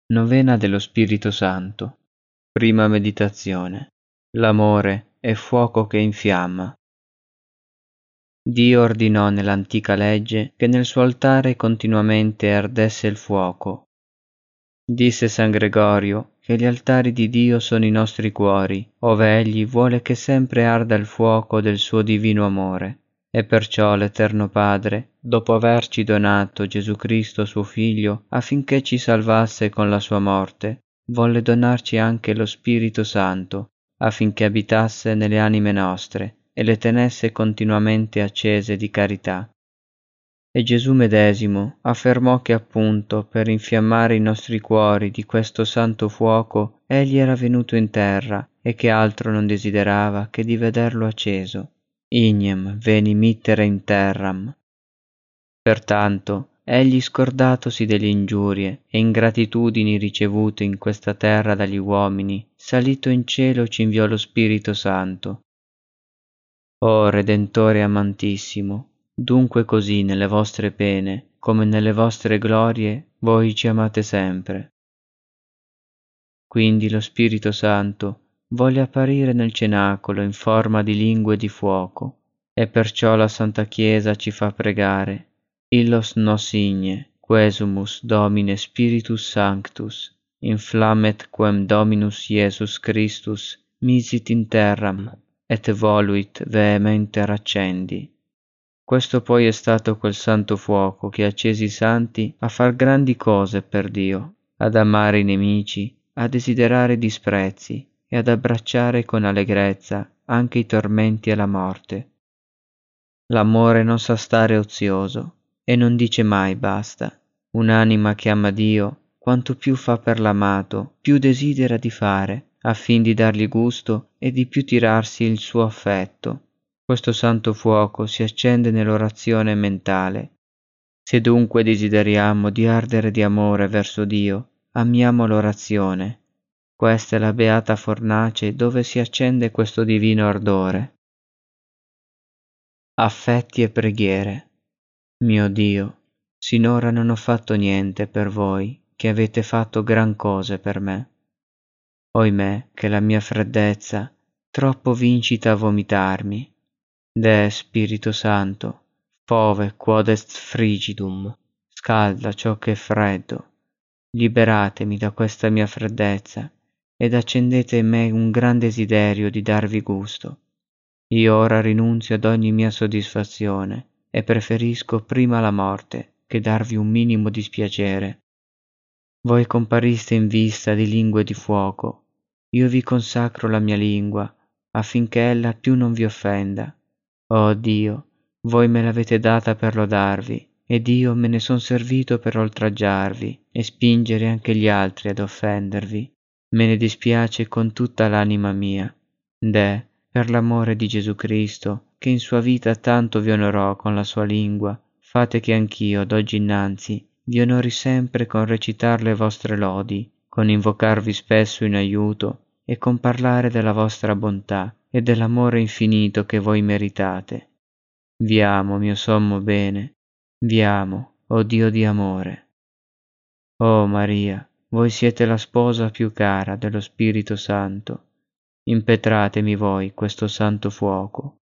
Novena dello Spirito Santo. Prima meditazione. L'amore è fuoco che infiamma. Dio ordinò nell'antica legge che nel suo altare continuamente ardesse il fuoco. Disse San Gregorio che gli altari di Dio sono i nostri cuori, ove Egli vuole che sempre arda il fuoco del suo divino amore. E perciò l'Eterno Padre, dopo averci donato Gesù Cristo suo Figlio, affinché ci salvasse con la sua morte, volle donarci anche lo Spirito Santo, affinché abitasse nelle anime nostre e le tenesse continuamente accese di carità. E Gesù medesimo affermò che appunto per infiammare i nostri cuori di questo santo fuoco Egli era venuto in terra e che altro non desiderava che di vederlo acceso. Ignem veni mittere in terram. Pertanto, egli scordatosi delle ingiurie e ingratitudini ricevute in questa terra dagli uomini, salito in cielo ci inviò lo Spirito Santo. O Redentore amantissimo, dunque così nelle vostre pene, come nelle vostre glorie, voi ci amate sempre. Quindi lo Spirito Santo volle apparire nel cenacolo in forma di lingue di fuoco, e perciò la Santa Chiesa ci fa pregare: Illos nos igne, quesumus Domine Spiritus Sanctus, inflammet quem Dominus Iesus Christus misit in terram, et voluit vehementer accendi. Questo poi è stato quel santo fuoco che accesi i santi a far grandi cose per Dio, ad amare i nemici, a desiderare i disprezzi e ad abbracciare con allegrezza anche i tormenti e la morte. L'amore non sa stare ozioso e non dice mai basta. Un'anima che ama Dio, quanto più fa per l'amato, più desidera di fare, affin di dargli gusto e di più tirarsi il suo affetto. Questo santo fuoco si accende nell'orazione mentale. Se dunque desideriamo di ardere di amore verso Dio, amiamo l'orazione. Questa è la beata fornace dove si accende questo divino ardore. Affetti e preghiere. Mio Dio, sinora non ho fatto niente per voi, che avete fatto gran cose per me. Oimè che la mia freddezza troppo vincita a vomitarmi. De Spirito Santo, fove quod est frigidum, scalda ciò che è freddo. Liberatemi da questa mia freddezza ed accendete in me un gran desiderio di darvi gusto. Io ora rinunzio ad ogni mia soddisfazione e preferisco prima la morte che darvi un minimo dispiacere. Voi compariste in vista di lingue di fuoco, io vi consacro la mia lingua affinché ella più non vi offenda. Oh Dio, voi me l'avete data per lodarvi ed io me ne son servito per oltraggiarvi e spingere anche gli altri ad offendervi. Me ne dispiace con tutta l'anima mia. Deh, per l'amore di Gesù Cristo, che in sua vita tanto vi onorò con la sua lingua, fate che anch'io, d'oggi innanzi, vi onori sempre con recitar le vostre lodi, con invocarvi spesso in aiuto e con parlare della vostra bontà e dell'amore infinito che voi meritate. Vi amo, mio sommo bene, vi amo, o Dio di amore. O Maria, voi siete la sposa più cara dello Spirito Santo. Impetratemi voi questo santo fuoco.